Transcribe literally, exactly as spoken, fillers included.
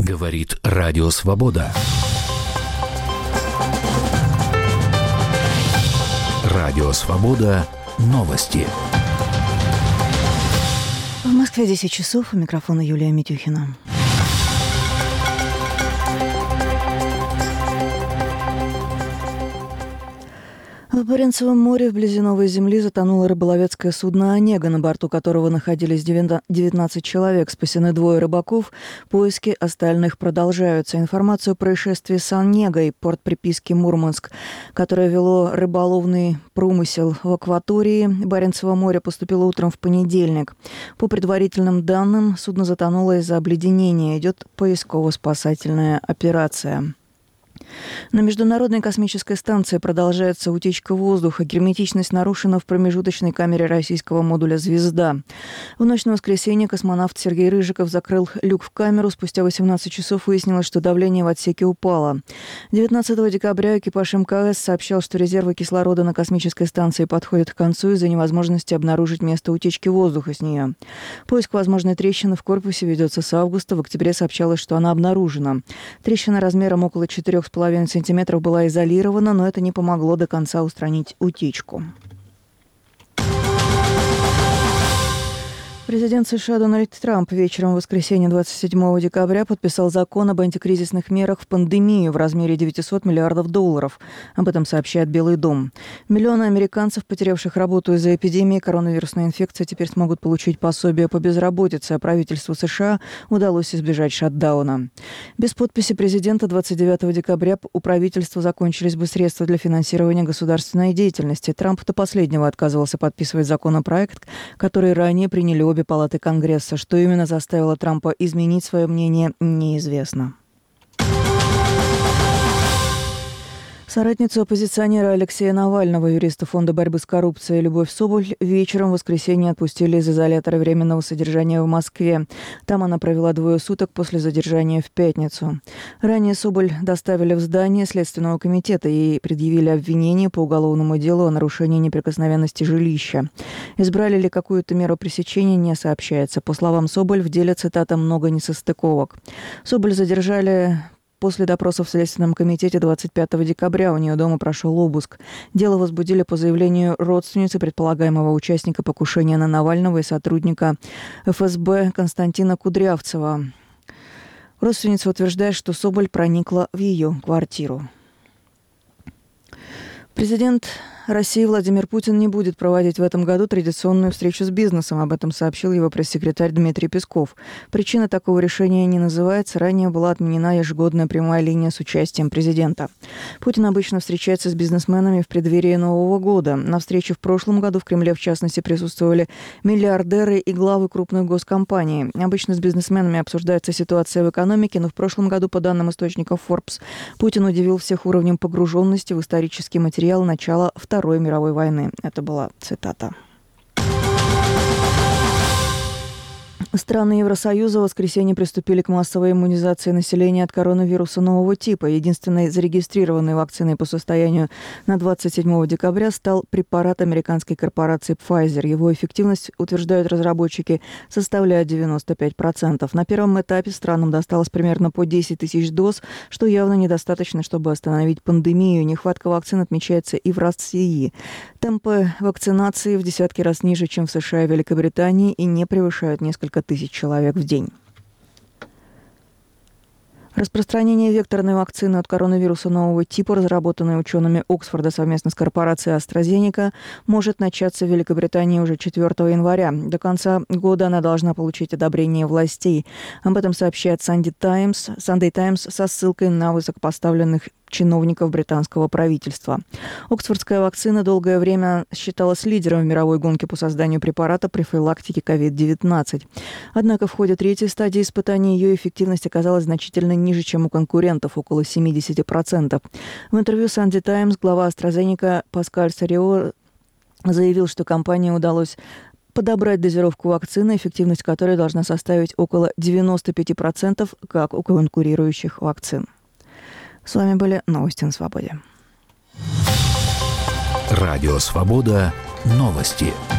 Говорит Радио Свобода. Радио Свобода. Новости. В Москве десять часов. У микрофона Юлия Митюхина. В Баренцевом море вблизи Новой Земли затонуло рыболовецкое судно «Онега», на борту которого находились девятнадцать человек. Спасены двое рыбаков. Поиски остальных продолжаются. Информацию о происшествии с «Онегой», порт приписки Мурманск, которое вело рыболовный промысел в акватории Баренцева моря, поступило утром в понедельник. По предварительным данным, судно затонуло из-за обледенения. Идет поисково-спасательная операция. На Международной космической станции продолжается утечка воздуха. Герметичность нарушена в промежуточной камере российского модуля «Звезда». В ночь на воскресенье космонавт Сергей Рыжиков закрыл люк в камеру. Спустя восемнадцать часов выяснилось, что давление в отсеке упало. девятнадцатого декабря экипаж эм ка эс сообщал, что резервы кислорода на космической станции подходят к концу из-за невозможности обнаружить место утечки воздуха с нее. Поиск возможной трещины в корпусе ведется с августа. В октябре сообщалось, что она обнаружена. Трещина размером около четырех с половиной сантиметров была изолирована, но это не помогло до конца устранить утечку. Президент США Дональд Трамп вечером в воскресенье двадцать седьмого декабря подписал закон об антикризисных мерах в пандемию в размере девятьсот миллиардов долларов. Об этом сообщает Белый дом. Миллионы американцев, потерявших работу из-за эпидемии коронавирусной инфекции, теперь смогут получить пособие по безработице, а правительству США удалось избежать шатдауна. Без подписи президента двадцать девятого декабря у правительства закончились бы средства для финансирования государственной деятельности. Трамп до последнего отказывался подписывать законопроект, который ранее приняли обе палаты Конгресса. Что именно заставило Трампа изменить свое мнение, неизвестно. Соратницу оппозиционера Алексея Навального, юриста Фонда борьбы с коррупцией Любовь Соболь, вечером в воскресенье отпустили из изолятора временного содержания в Москве. Там она провела двое суток после задержания в пятницу. Ранее Соболь доставили в здание Следственного комитета и предъявили обвинение по уголовному делу о нарушении неприкосновенности жилища. Избрали ли какую-то меру пресечения, не сообщается. По словам Соболь, в деле, цитата, «много несостыковок». Соболь задержали после допроса в Следственном комитете двадцать пятого декабря. У нее дома прошел обыск. Дело возбудили по заявлению родственницы предполагаемого участника покушения на Навального и сотрудника эф эс бэ Константина Кудрявцева. Родственница утверждает, что Соболь проникла в ее квартиру. Президент России Владимир Путин не будет проводить в этом году традиционную встречу с бизнесом. Об этом сообщил его пресс-секретарь Дмитрий Песков. Причина такого решения не называется. Ранее была отменена ежегодная прямая линия с участием президента. Путин обычно встречается с бизнесменами в преддверии Нового года. На встрече в прошлом году в Кремле, в частности, присутствовали миллиардеры и главы крупных госкомпаний. Обычно с бизнесменами обсуждается ситуация в экономике, но в прошлом году, по данным источников Forbes, Путин удивил всех уровнем погруженности в исторический материал начала Второй Второй мировой войны. Это была цитата. Страны Евросоюза в воскресенье приступили к массовой иммунизации населения от коронавируса нового типа. Единственной зарегистрированной вакциной по состоянию на двадцать седьмого декабря стал препарат американской корпорации Pfizer. Его эффективность, утверждают разработчики, составляет девяносто пять процентов. На первом этапе странам досталось примерно по десять тысяч доз, что явно недостаточно, чтобы остановить пандемию. Нехватка вакцин отмечается и в России. Темпы вакцинации в десятки раз ниже, чем в США и Великобритании, и не превышают несколько тысяч человек в день. Распространение векторной вакцины от коронавируса нового типа, разработанной учеными Оксфорда совместно с корпорацией AstraZeneca, может начаться в Великобритании уже четвёртого января. До конца года она должна получить одобрение властей. Об этом сообщает Sunday Times, Sunday Times со ссылкой на высокопоставленных чиновников британского правительства. Оксфордская вакцина долгое время считалась лидером в мировой гонке по созданию препарата профилактики ковид девятнадцать. Однако в ходе третьей стадии испытаний ее эффективность оказалась значительно ниже, чем у конкурентов, около семьдесят процентов. В интервью Sunday Times глава AstraZeneca Паскаль Сарио заявил, что компании удалось подобрать дозировку вакцины, эффективность которой должна составить около девяносто пять процентов, как у конкурирующих вакцин. С вами были новости на Свободе. Радио Свобода. Новости.